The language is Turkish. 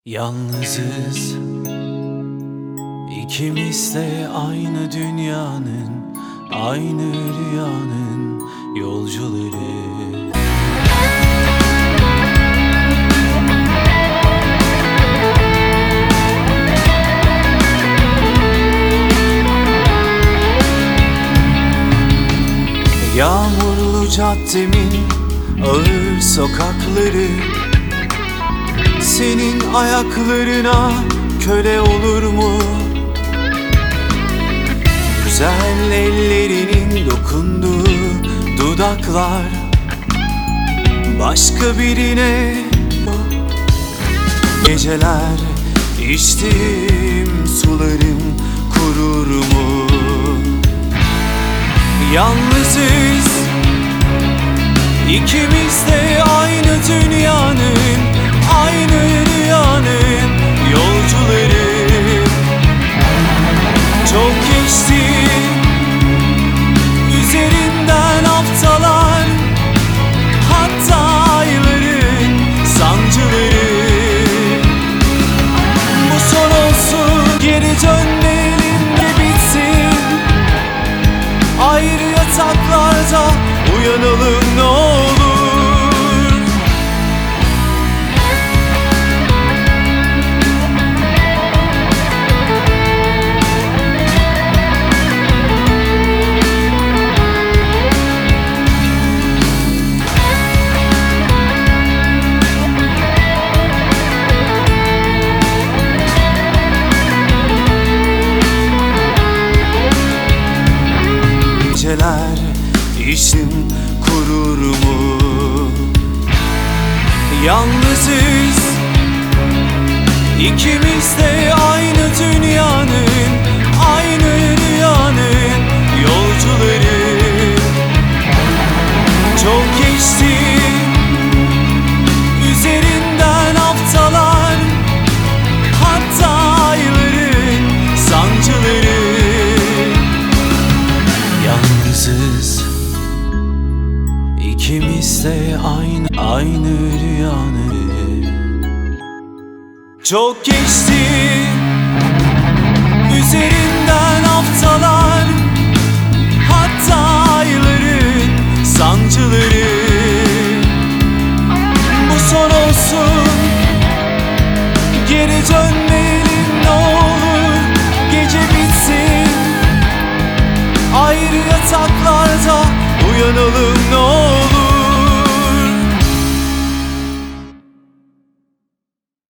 Yalnızız, ikimiz de aynı dünyanın, aynı rüyanın yolcuları. Yağmurlu caddemin ağır sokakları senin ayaklarına köle olur mu? Güzel ellerinin dokunduğu dudaklar başka birine. Geceler içtiğim sularım kurur mu? Yalnızız, ikimiz de aynı dünyanın, aynı rüyanın yolcuları. Çok geçti üzerinden haftalar, hatta ayların sancıları. Bu son olsun, geri dönmeyelim de bitsin. Ayrı yataklarda uyanalım ne olur. Geceler işim kurur mu? Yalnızız, ikimiz de aynı dünyanın, aynı rüyanın yolcuları. Çok geçti üzerinden haftalar, hatta ayların sancıları. Yalnızız, ikimiz de aynı rüyanın. Çok geçti üzerinden haftalar, hatta ayların sancıları. Bu son olsun,